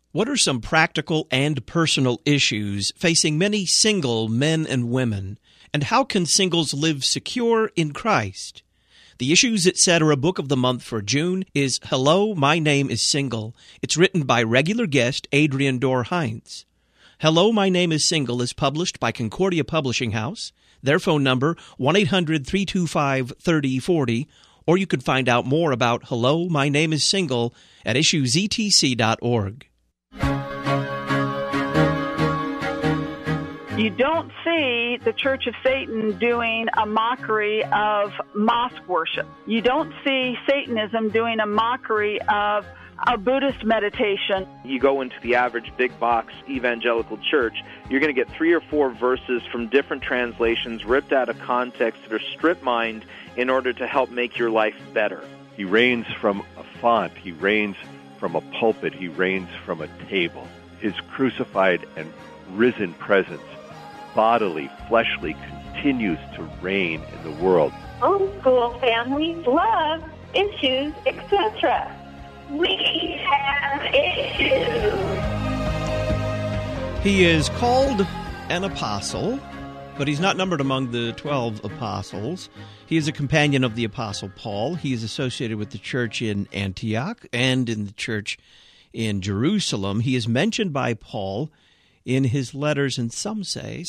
What are some practical and personal issues facing many single men and women, and how can singles live secure in Christ? The Issues Etc. Book of the Month for June is Hello, My Name is Single. It's written by regular guest Adrian Dorr-Heinz. Hello, My Name is Single is published by Concordia Publishing House. Their phone number, 1-800-325-3040, or you can find out more about Hello, My Name is Single at issuesetc.org. You don't see the Church of Satan doing a mockery of mosque worship. You don't see Satanism doing a mockery of a Buddhist meditation. You go into the average big box evangelical church, you're going to get 3 or 4 verses from different translations ripped out of context that are strip-mined in order to help make your life better. He reigns from a font. He reigns from a pulpit. He reigns from a table. His crucified and risen presence, bodily, fleshly, continues to reign in the world. Homeschool families love issues, etc. We have issues. He is called an apostle, but he's not numbered among the 12 apostles. He is a companion of the Apostle Paul. He is associated with the church in Antioch and in the church in Jerusalem. He is mentioned by Paul in his letters, and some say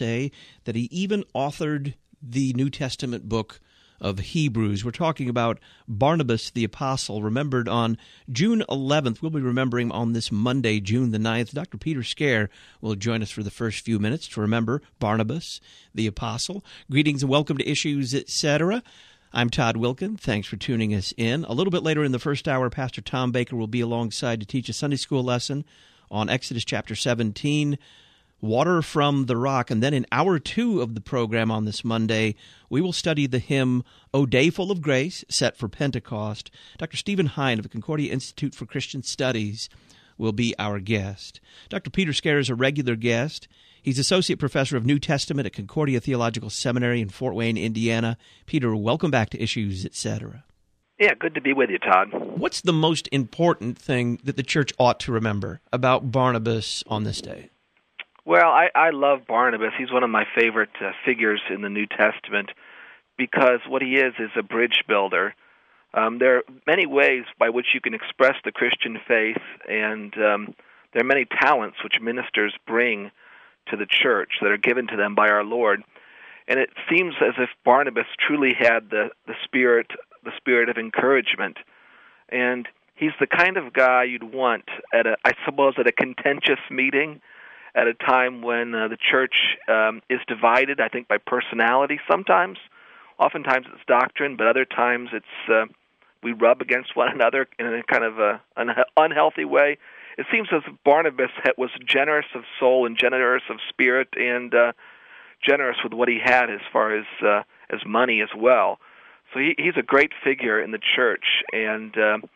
that he even authored the New Testament book of Hebrews. We're talking about Barnabas the Apostle, remembered on June 11th. We'll be remembering on this Monday, June the 9th. Dr. Peter Scare will join us for the first few minutes to remember Barnabas the Apostle. Greetings and welcome to Issues, Etc. I'm Todd Wilkin. Thanks for tuning us in. A little bit later in the first hour, Pastor Tom Baker will be alongside to teach a Sunday school lesson on Exodus chapter 17, Water from the Rock. And then in hour 2 of the program on this Monday, we will study the hymn, O Day Full of Grace, set for Pentecost. Dr. Stephen Hine of the Concordia Institute for Christian Studies will be our guest. Dr. Peter Scare is a regular guest. He's Associate Professor of New Testament at Concordia Theological Seminary in Fort Wayne, Indiana. Peter, welcome back to Issues, Etc. Yeah, good to be with you, Todd. What's the most important thing that the church ought to remember about Barnabas on this day? Well, I love Barnabas. He's one of my favorite figures in the New Testament because what he is a bridge builder. There are many ways by which you can express the Christian faith, and there are many talents which ministers bring to the church that are given to them by our Lord. And it seems as if Barnabas truly had the spirit of encouragement. And he's the kind of guy you'd want at a contentious meeting, at a time when the church is divided, I think, by personality sometimes. Oftentimes it's doctrine, but other times it's we rub against one another in a kind of an unhealthy way. It seems as if Barnabas was generous of soul and generous of spirit and generous with what he had as far as money as well. So he's a great figure in the church, and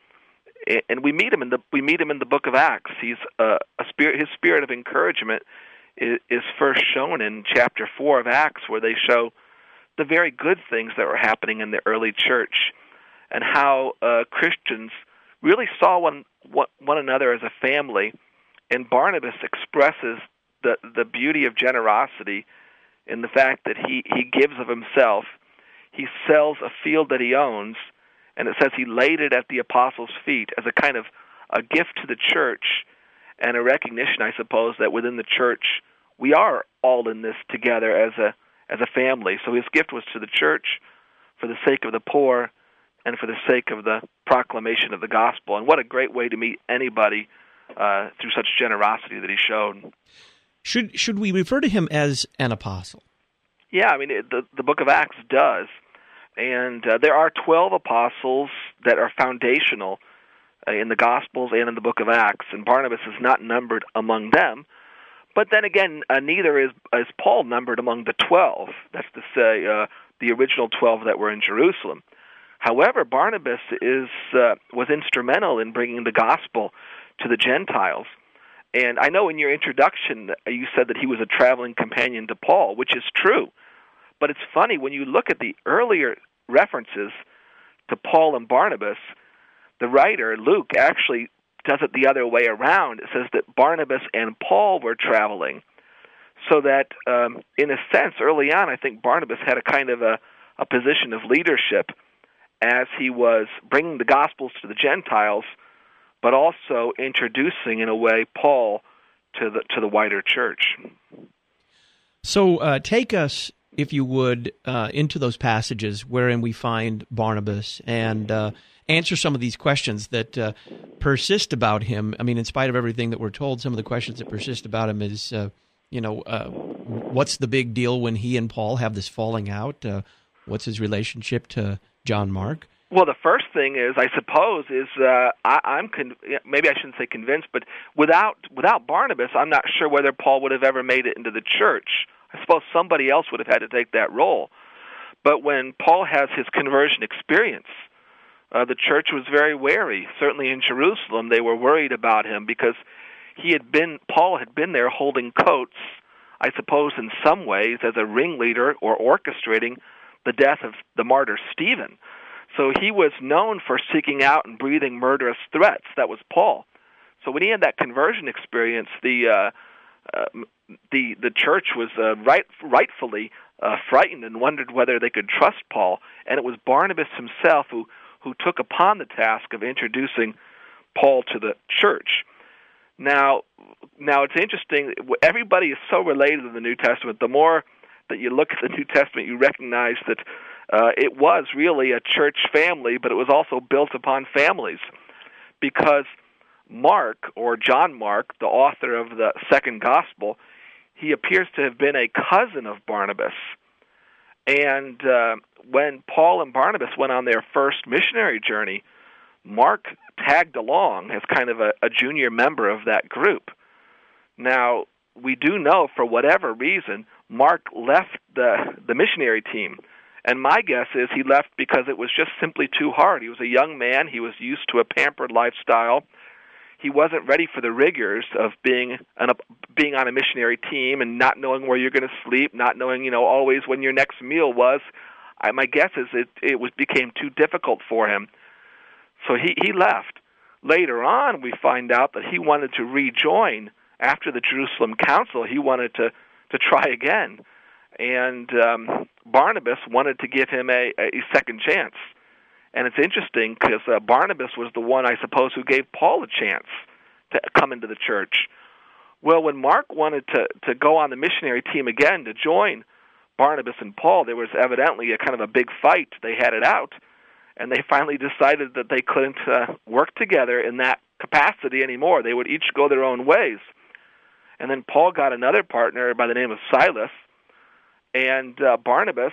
we meet him in the book of Acts. He's his spirit of encouragement is first shown in chapter 4 of Acts, where they show the very good things that were happening in the early church, and how Christians really saw one another as a family. And Barnabas expresses the beauty of generosity in the fact that he gives of himself. He sells a field that he owns, and it says he laid it at the apostles' feet as a kind of a gift to the church and a recognition, I suppose, that within the church we are all in this together as a family. So his gift was to the church for the sake of the poor and for the sake of the proclamation of the gospel. And what a great way to meet anybody through such generosity that he showed. Should we refer to him as an apostle? Yeah, I mean, the book of Acts does. And there are 12 apostles that are foundational in the Gospels and in the book of Acts, and Barnabas is not numbered among them. But then again, neither is Paul numbered among the 12. That's to say, the original 12 that were in Jerusalem. However, Barnabas was instrumental in bringing the gospel to the Gentiles. And I know in your introduction you said that he was a traveling companion to Paul, which is true. But it's funny, when you look at the earlier references to Paul and Barnabas, the writer, Luke, actually does it the other way around. It says that Barnabas and Paul were traveling, so that in a sense, early on, I think Barnabas had a kind of a position of leadership as he was bringing the Gospels to the Gentiles, but also introducing, in a way, Paul to the wider church. So take us, if you would, into those passages wherein we find Barnabas and answer some of these questions that persist about him. I mean, in spite of everything that we're told, some of the questions that persist about him is, what's the big deal when he and Paul have this falling out? What's his relationship to John Mark? Well, the first thing is, I suppose, maybe I shouldn't say convinced, but without Barnabas, I'm not sure whether Paul would have ever made it into the church. I suppose somebody else would have had to take that role. But when Paul has his conversion experience, the church was very wary. Certainly in Jerusalem, they were worried about him because Paul had been there holding coats, I suppose in some ways, as a ringleader or orchestrating the death of the martyr Stephen. So he was known for seeking out and breathing murderous threats. That was Paul. So when he had that conversion experience, the church was rightfully frightened and wondered whether they could trust Paul. And it was Barnabas himself who took upon the task of introducing Paul to the church. Now it's interesting. Everybody is so related in the New Testament. The more that you look at the New Testament, you recognize that it was really a church family, but it was also built upon families, because Mark, or John Mark, the author of the second gospel, he appears to have been a cousin of Barnabas. And when Paul and Barnabas went on their first missionary journey, Mark tagged along as kind of a junior member of that group. Now, we do know, for whatever reason, Mark left the missionary team. And my guess is he left because it was just simply too hard. He was a young man. He was used to a pampered lifestyle. He wasn't ready for the rigors of being on a missionary team and not knowing where you're going to sleep, not knowing, always when your next meal was. My guess is it became too difficult for him. So he left. Later on, we find out that he wanted to rejoin after the Jerusalem Council. He wanted to try again. And Barnabas wanted to give him a second chance. And it's interesting because Barnabas was the one, I suppose, who gave Paul a chance to come into the church. Well, when Mark wanted to go on the missionary team again to join Barnabas and Paul, there was evidently a kind of a big fight. They had it out, and they finally decided that they couldn't work together in that capacity anymore. They would each go their own ways. And then Paul got another partner by the name of Silas, and Barnabas,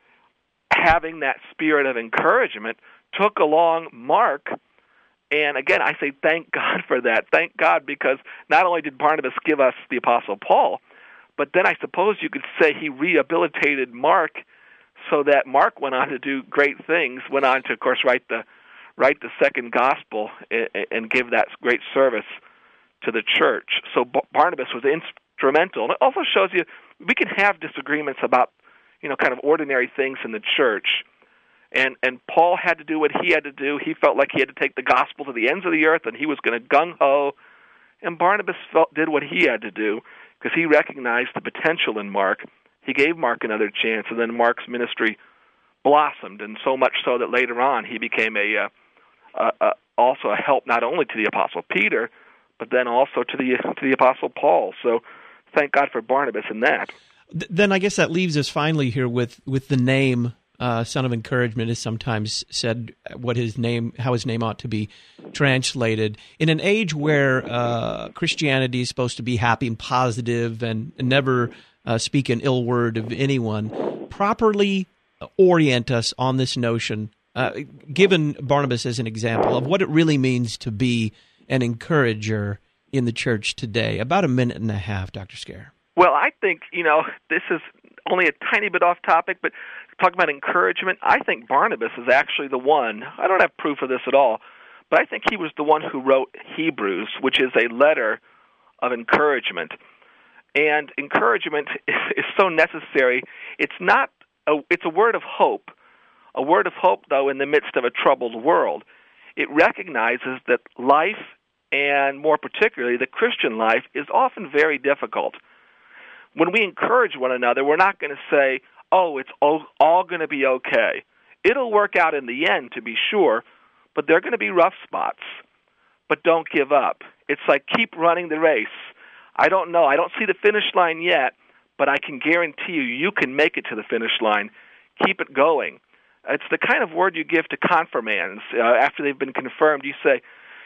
having that spirit of encouragement, took along Mark. And again, I say thank God for that. Thank God, because not only did Barnabas give us the Apostle Paul, but then I suppose you could say he rehabilitated Mark so that Mark went on to do great things, went on to, of course, write the second gospel and give that great service to the church. So Barnabas was instrumental. And it also shows you we can have disagreements about, kind of ordinary things in the church. And Paul had to do what he had to do. He felt like he had to take the gospel to the ends of the earth, and he was going to gung-ho. And Barnabas did what he had to do because he recognized the potential in Mark. He gave Mark another chance, and then Mark's ministry blossomed, and so much so that later on he became also a help not only to the Apostle Peter, but then also to the Apostle Paul. So thank God for Barnabas in that. Then I guess that leaves us finally here with the name Son of Encouragement is sometimes said how his name ought to be translated. In an age where Christianity is supposed to be happy and positive and never speak an ill word of anyone, properly orient us on this notion, given Barnabas as an example, of what it really means to be an encourager in the church today. About a minute and a half, Dr. Scare. Well, I think, this is only a tiny bit off topic, but talking about encouragement, I think Barnabas is actually the one. I don't have proof of this at all, but I think he was the one who wrote Hebrews, which is a letter of encouragement. And encouragement is so necessary. It's a word of hope. A word of hope, though, in the midst of a troubled world. It recognizes that life and more particularly the Christian life, is often very difficult. When we encourage one another, we're not going to say, oh, it's all going to be okay. It'll work out in the end, to be sure, but there are going to be rough spots. But don't give up. It's like keep running the race. I don't know. I don't see the finish line yet, but I can guarantee you can make it to the finish line. Keep it going. It's the kind of word you give to confirmands after they've been confirmed. You say,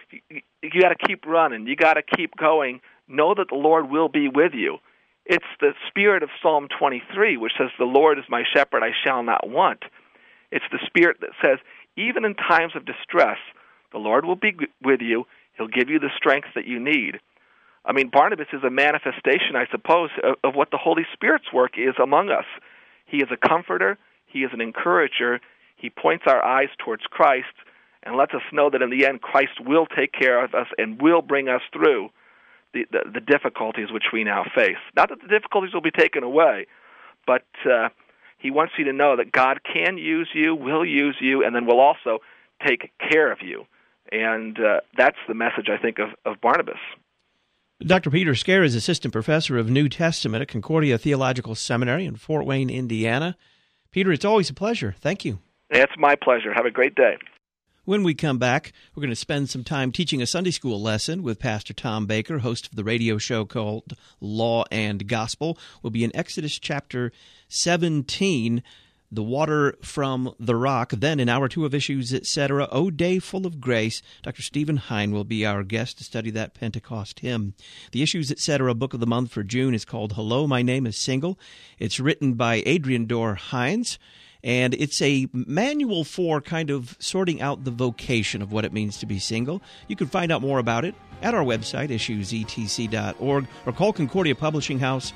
you got to keep running. You got to keep going. Know that the Lord will be with you. It's the spirit of Psalm 23, which says, the Lord is my shepherd, I shall not want. It's the spirit that says, even in times of distress, the Lord will be with you. He'll give you the strength that you need. I mean, Barnabas is a manifestation, I suppose, of what the Holy Spirit's work is among us. He is a comforter. He is an encourager. He points our eyes towards Christ and lets us know that in the end, Christ will take care of us and will bring us through the difficulties which we now face. Not that the difficulties will be taken away, but he wants you to know that God can use you, will use you, and then will also take care of you. And that's the message, I think, of Barnabas. Dr. Peter Scaer is Assistant Professor of New Testament at Concordia Theological Seminary in Fort Wayne, Indiana. Peter, it's always a pleasure. Thank you. It's my pleasure. Have a great day. When we come back, we're going to spend some time teaching a Sunday school lesson with Pastor Tom Baker, host of the radio show called Law and Gospel. We'll be in Exodus chapter 17, the water from the rock. Then in hour 2 of Issues, Etc., O Day Full of Grace, Dr. Stephen Hein will be our guest to study that Pentecost hymn. The Issues, Etc. book of the month for June is called Hello, My Name is Single. It's written by Adrian Dorr Hines. And it's a manual for kind of sorting out the vocation of what it means to be single. You can find out more about it at our website, issuesetc.org, or call Concordia Publishing House,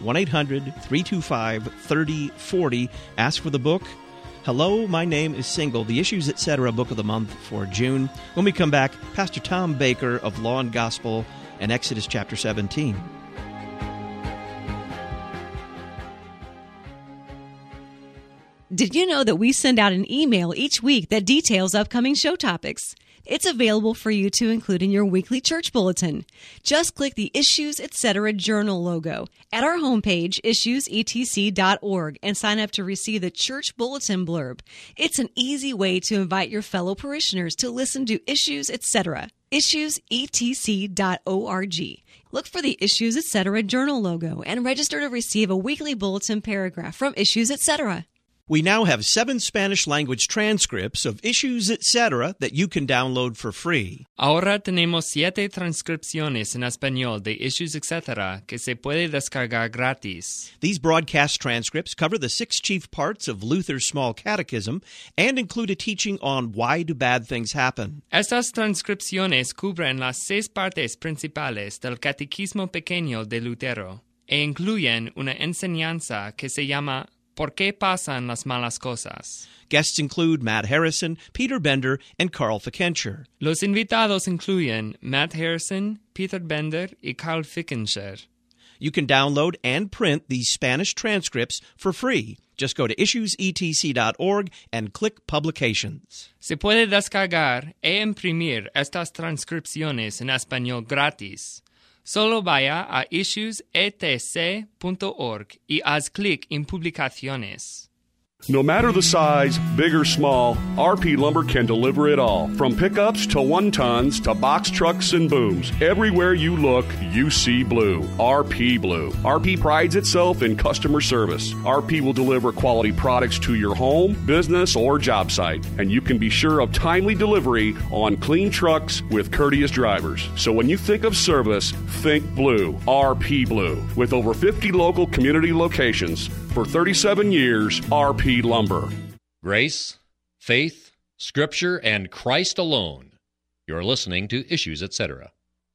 1-800-325-3040. Ask for the book, Hello, My Name is Single, the Issues, Etc. book of the month for June. When we come back, Pastor Tom Baker of Law and Gospel and Exodus chapter 17. Did you know that we send out an email each week that details upcoming show topics? It's available for you to include in your weekly church bulletin. Just click the Issues, Etc. Journal logo at our homepage, issuesetc.org, and sign up to receive the church bulletin blurb. It's an easy way to invite your fellow parishioners to listen to Issues, Etc. issuesetc.org. Look for the Issues, Etc. Journal logo and register to receive a weekly bulletin paragraph from Issues, Etc. We now have 7 Spanish-language transcripts of Issues, Etc. that you can download for free. Ahora tenemos 7 transcripciones en español de Issues, Etc. que se puede descargar gratis. These broadcast transcripts cover the 6 chief parts of Luther's Small Catechism and include a teaching on why do bad things happen. Estas transcripciones cubren las 6 partes principales del Catecismo Pequeño de Lutero e incluyen una enseñanza que se llama ¿Por qué pasan las malas cosas? Guests include Matt Harrison, Peter Bender, and Carl Fickenshire. Los invitados incluyen Matt Harrison, Peter Bender, y Carl Fickenshire. You can download and print these Spanish transcripts for free. Just go to issuesetc.org and click Publications. Se puede descargar e imprimir estas transcripciones en español gratis. Solo vaya a issuesetc.org y haz clic en Publicaciones. No matter the size, big or small, RP Lumber can deliver it all. From pickups to 1-tons to box trucks and booms. Everywhere you look, you see blue. RP Blue. RP prides itself in customer service. RP will deliver quality products to your home, business, or job site. And you can be sure of timely delivery on clean trucks with courteous drivers. So when you think of service, think blue. RP Blue. With over 50 local community locations, for 37 years, RP Lumber. Grace, faith, Scripture, and Christ alone. You're listening to Issues, Etc.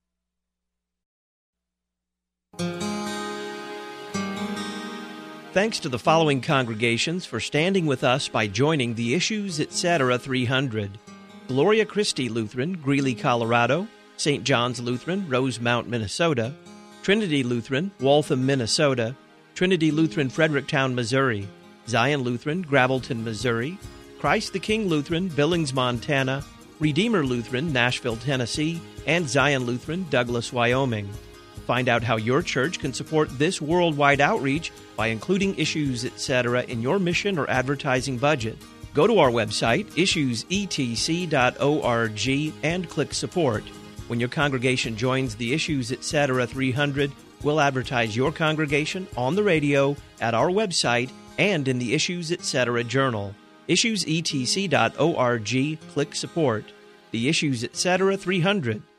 Thanks to the following congregations for standing with us by joining the Issues, Etc. 300. Gloria Christi Lutheran, Greeley, Colorado. St. John's Lutheran, Rosemount, Minnesota. Trinity Lutheran, Waltham, Minnesota. Trinity Lutheran, Fredericktown, Missouri. Zion Lutheran, Gravelton, Missouri. Christ the King Lutheran, Billings, Montana. Redeemer Lutheran, Nashville, Tennessee, and Zion Lutheran, Douglas, Wyoming. Find out how your church can support this worldwide outreach by including Issues Etc. in your mission or advertising budget. Go to our website, issuesetc.org, and click Support. When your congregation joins the Issues Etc. 300, we'll advertise your congregation on the radio, at our website, and in the Issues Etc. Journal. Issuesetc.org, click Support. The Issues Etc. 300.